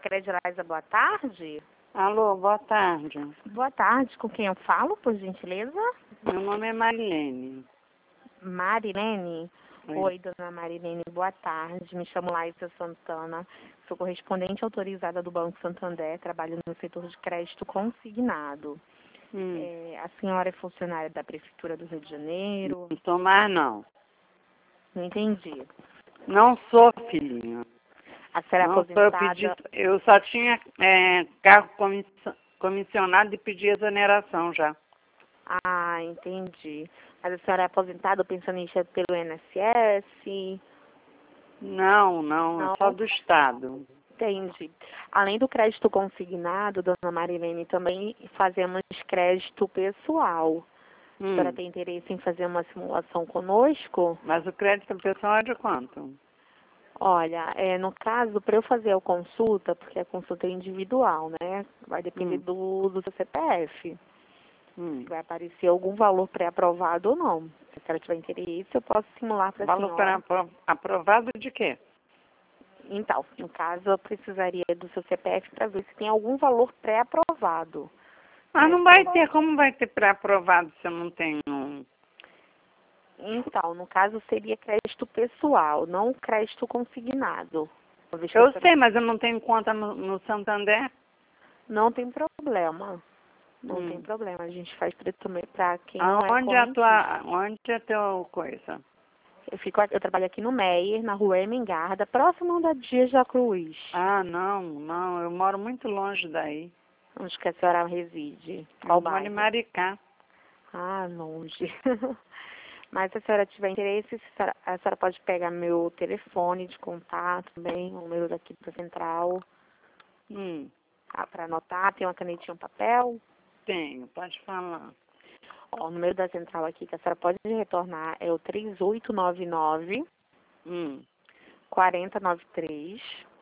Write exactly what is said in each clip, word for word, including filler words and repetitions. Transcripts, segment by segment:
Credilaisa, boa tarde. Alô, boa tarde. Boa tarde, com quem eu falo, por gentileza? Meu nome é Marilene. Marilene? Oi. Oi, dona Marilene, boa tarde. Me chamo Laísa Santana, sou correspondente autorizada do Banco Santander, trabalho no setor de crédito consignado. Hum. É, a senhora é funcionária da Prefeitura do Rio de Janeiro? Não sou mais, não. Não entendi. Não sou, filhinha. A senhora é Não sou, eu, aposentada? pedi, eu só tinha é, cargo comiss- comissionado e pedi exoneração já. Ah, entendi. Mas a senhora é aposentada, pensionista pelo I N S S? Não, não, é Não? só do Estado. Entendi. Além do crédito consignado, dona Marilene, também fazemos crédito pessoal. A senhora Hum. tem interesse em fazer uma simulação conosco? Mas o crédito pessoal é de quanto? Olha, é, no caso, para eu fazer a consulta, porque a consulta é individual, né? Vai depender Hum. do, do seu C P F. Hum. Se vai aparecer algum valor pré-aprovado ou não. Se a senhora tiver interesse, eu posso simular para a Valor senhora. pra- aprovado de quê? Então, no caso, eu precisaria do seu C P F para ver se tem algum valor pré-aprovado. Mas É, não vai ter, como vai ter pré-aprovado se eu não tenho um... Então, no caso, seria crédito pessoal, não crédito consignado. Uma vez que a Eu senhora- sei, mas eu não tenho conta no, no Santander. Não tem problema. Não Hum. tem problema. A gente faz preço também para quem não é Aonde é a correntista. tua, onde é teu coisa? Eu, fico, aqui- eu trabalho aqui no Meier, na rua Emengarda, próximo da Dias da Cruz. Ah, não, não, eu moro muito longe daí. Onde que a senhora reside? Eu Qual moro em bairro? Maricá. Ah, longe. Mas se a senhora tiver interesse, a senhora, a senhora pode pegar meu telefone de contato também, o número daqui da central, Hum, para anotar. Tem uma canetinha e um papel. tenho, pode falar. Ó, o número da central aqui que a senhora pode retornar é o três oito nove nove, Hum, quatro zero nove três.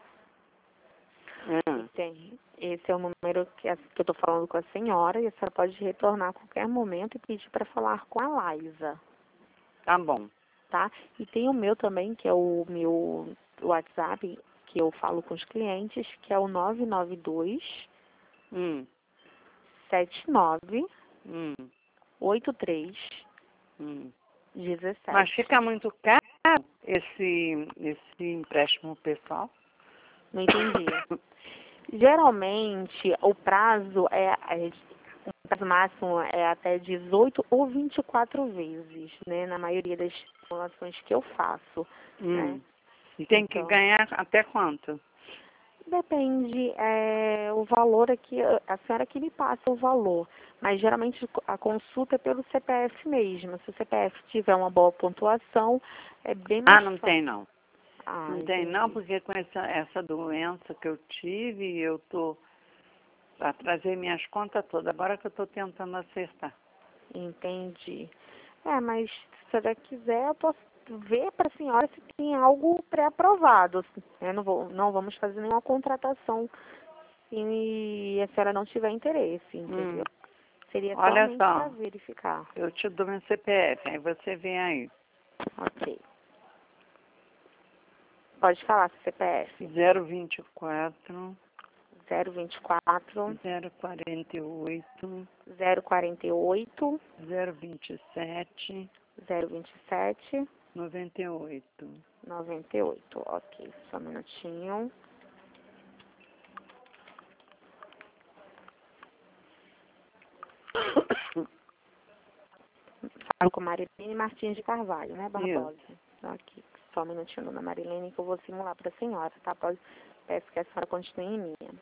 ah, Tem. Esse é o número que, a- que eu estou falando com a senhora e a senhora pode retornar a qualquer momento e pedir para falar com a Laísa, tá bom. tá? E tem o meu também, que é o meu WhatsApp, que eu falo com os clientes, que é o nove nove dois, Hum, sete nove, hum, oito três hum. um sete. Mas fica muito caro esse, esse empréstimo pessoal? Não entendi. Geralmente, o prazo é, é o prazo máximo é até dezoito ou vinte e quatro vezes, né? Na maioria das simulações que eu faço, né? Hum. E tem que Então, ganhar até quanto? depende, é, o valor aqui, a senhora que me passa o valor, mas geralmente a consulta é pelo C P F mesmo. Se o C P F tiver uma boa pontuação, é bem mais Ah, não fácil. tem não. Ah, Não tem entendi. não, porque com essa, essa doença que eu tive, eu tô para trazer minhas contas todas. Agora que eu estou tentando acertar. Entendi. É, mas se a senhora quiser, eu posso ver para a senhora se tem algo pré-aprovado. Eu não, vou, não vamos fazer nenhuma contratação se a senhora não tiver interesse, Hum. entendeu? Seria Olha somente para só, verificar. eu te dou meu C P F, aí você vem aí. Ok. Pode falar seu C P F. zero vinte e quatro, zero vinte e quatro, zero quarenta e oito, zero quarenta e oito, zero vinte e sete, zero vinte e sete, noventa e oito. noventa e oito. Ok, só um minutinho. Falo com Marilene Martins de Carvalho, né, Barbosa? Aqui, só um minutinho, dona Marilene, que eu vou simular para a senhora, tá? Pode, peço que a senhora continue em linha.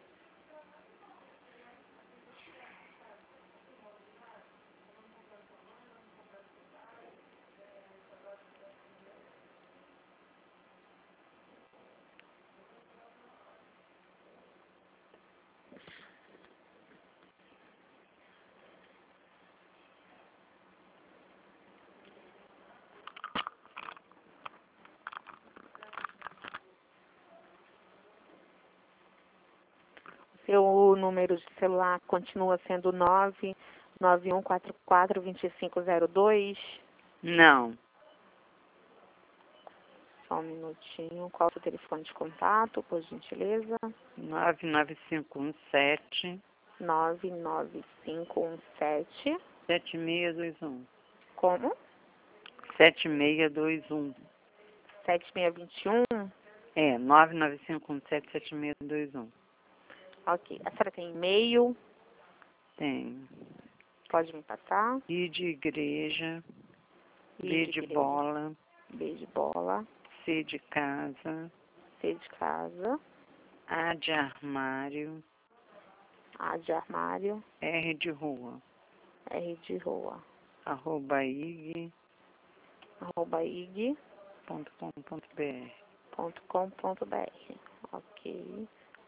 Seu número de celular continua sendo nove nove um quatro quatro dois cinco zero dois. Não. Só um minutinho. Qual é o seu telefone de contato, por gentileza? nove nove cinco um sete. nove nove cinco um sete. sete seis dois um. Como? sete seis dois um. sete seis dois um? É, nove nove cinco um sete sete seis dois um. Ok. A senhora tem e-mail? Tem. Pode me passar? I de igreja. I B de de igreja. bola. B de bola. C de casa. C de casa. A de armário. A de armário. R de rua. R de rua. Arroba ig. Arroba ig. Ponto com ponto br. Ponto com ponto br. Ok.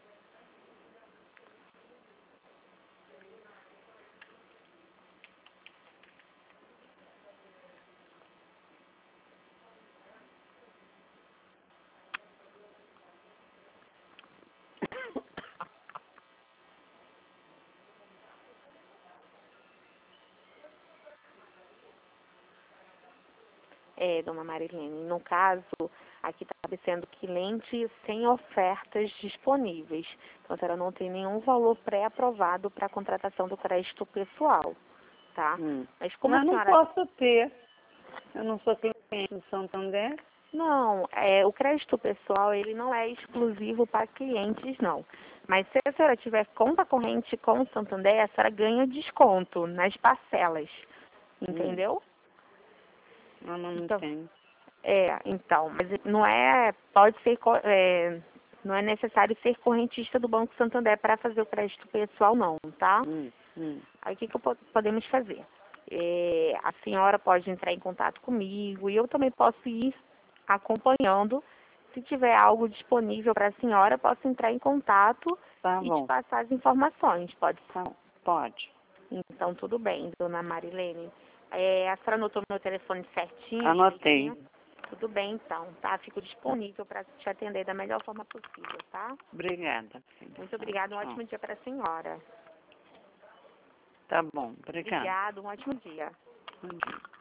É, dona Marilene, no caso, aqui está aparecendo cliente sem ofertas disponíveis. Então, a senhora não tem nenhum valor pré-aprovado para a contratação do crédito pessoal, tá? Hum. Mas como Mas a não senhora... posso ter. Eu não sou cliente do Santander. Não, é, o crédito pessoal, ele não é exclusivo para clientes, não. Mas se a senhora tiver conta corrente com o Santander, a senhora ganha desconto nas parcelas, entendeu? Hum. Eu não Então, tenho. é, então, mas não é, pode ser, co- é, não é necessário ser correntista do Banco Santander para fazer o crédito pessoal, não, tá? Hum, hum. Aí o que, que po- podemos fazer? É, a senhora pode entrar em contato comigo e eu também posso ir acompanhando. Se tiver algo disponível para a senhora, posso entrar em contato Tá e te bom. passar as informações, pode ser? Tá, pode. Então, tudo bem, dona Marilene. É, a senhora anotou meu telefone certinho, Anotei. direitinho? Tudo bem, então, tá? Fico disponível para te atender da melhor forma possível, tá? Obrigada. Filha. Muito obrigada, um Tchau. ótimo dia para a senhora. Tá bom. Obrigada. Obrigada, um ótimo dia. Bom dia.